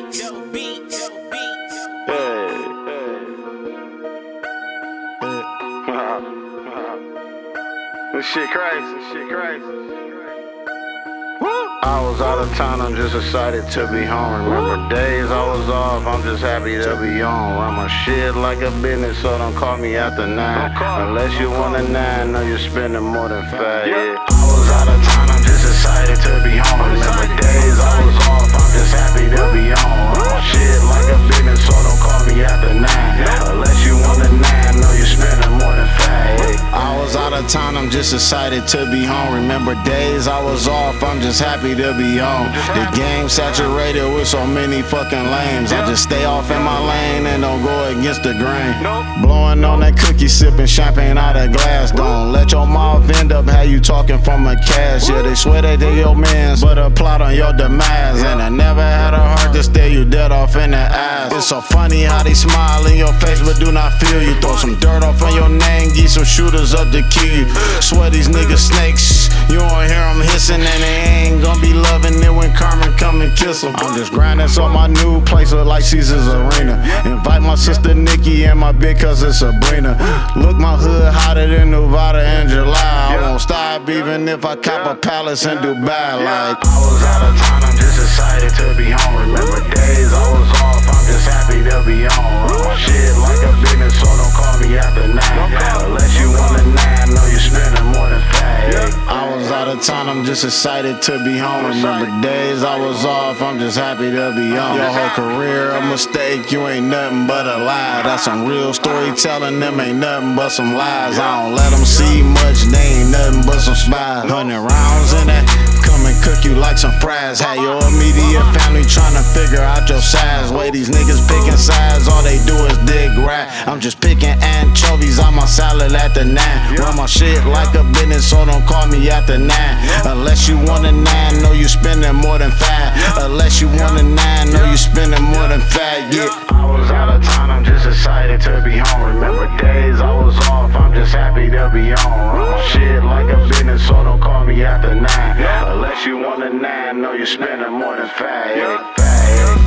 This shit crazy. I was out of town, I'm just excited to be home. Remember days I was off, I'm just happy to be on. Run my shit like a business, so don't call me after 9. Unless you want a 9, know you're spending more than 5. Yeah. I was out of town, I'm just excited to be home. Remember days I was off, I'm just happy to be on. Run my shit like a business, so don't call me after 9. Unless you want a 9, know you're spending more than 5. I was out of town, I'm just excited to be home. Remember days I was off, I'm just happy to be home. The game saturated with so many fucking lames. I just stay off in my lane and don't go against the grain. Blowing on that cookie, sipping champagne out of glass. Don't let your mouth end up how you talking from a cash. Yeah, they swear that they your mans, but a plot on your demise. And I never had a heart to stare you dead off in the eyes. It's so funny how they smile in your face but do not feel you. Throw some dirt off on your name, get some shooters up to kill you. Swear these niggas snakes, you don't hear them hissing, and they ain't gonna be loving it when Carmen come and kiss them. I'm just grinding so my new place look like Caesar's Arena. Invite my sister Nikki and my big cousin Sabrina. Look, my hood hotter than Nevada in July. I won't stop even if I cop a palace in Dubai. Like I was out of town, I'm just excited to be home. Remember days I was off, I'm just happy to be on. Run my shit like a business, so don't call me after 9. Unless you want a 9, know you're spending more than 5. I was out of town, I'm just excited to be home. Remember days I was off, I'm just happy to be on. Your whole career a mistake, you ain't nothing but a lie. That's some real storytelling, them ain't nothing but some lies. I don't let them see much, they ain't nothing but some spies. 100 rounds in that, come and cook you like some fries. Had your immediate family trying to figure out your size. Way these niggas picking sides, all they do is dig right. I'm just picking anchovies on my salad at the 9. Run my shit like a business, so don't call me after 9. Unless you want a 9, know you spending more than 5. Unless you want a 9, know you spending more than 5. Yeah. I was out of town, I'm just excited to be home. Remember days I was off, I'm just happy to be on. Run my shit like a business, so don't call me after 9. Unless you want a 9, know you spending more than 5.